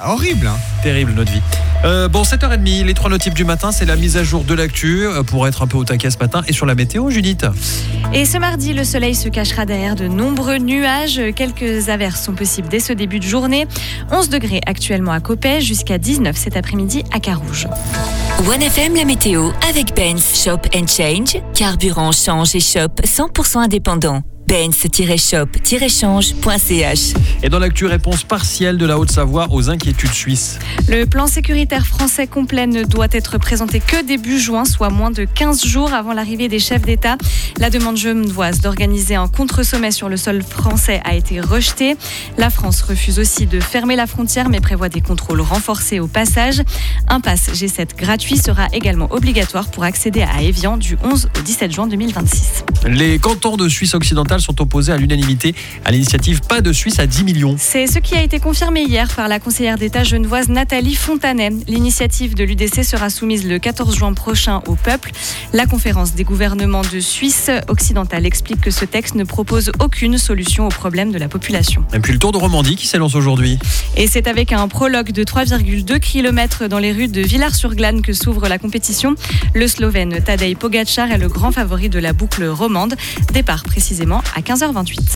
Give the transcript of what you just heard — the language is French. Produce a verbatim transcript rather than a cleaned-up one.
horrible. Hein. Terrible notre vie. Euh, bon, sept heures trente, les trois notifs du matin, c'est la mise à jour de l'actu euh, pour être un peu au taquet ce matin. Et sur la météo, Judith. Et ce mardi, le soleil se cachera derrière de nombreux nuages. Quelques averses sont possibles dès ce début de journée. onze degrés actuellement à Coppet, jusqu'à dix-neuf cet après-midi à Carouge. one F M, la météo avec Benz Shop and Change. Carburant, change et shop cent pour cent indépendant. benz tiret shop tiret change point c h. Et dans l'actu, réponse partielle de la Haute-Savoie aux inquiétudes suisses. Le plan sécuritaire français complet ne doit être présenté que début juin, soit moins de quinze jours avant l'arrivée des chefs d'État. La demande genevoise d'organiser un contre-sommet sur le sol français a été rejetée. La France refuse aussi de fermer la frontière, mais prévoit des contrôles renforcés au passage. Un pass G sept gratuit sera également obligatoire pour accéder à Évian du onze au dix-sept juin deux mille vingt-six. Les cantons de Suisse occidentale sont opposés à l'unanimité à l'initiative Pas de Suisse à dix millions. C'est ce qui a été confirmé hier par la conseillère d'État genevoise Nathalie Fontanet. L'initiative de l'U D C sera soumise le quatorze juin prochain au peuple. La conférence des gouvernements de Suisse occidentale explique que ce texte ne propose aucune solution aux problèmes de la population. Et puis le Tour de Romandie qui s'élance aujourd'hui. Et c'est avec un prologue de trois virgule deux kilomètres dans les rues de Villars-sur-Glâne que s'ouvre la compétition. Le Slovène Tadej Pogačar est le grand favori de la boucle romande. Départ précisément à quinze heures vingt-huit.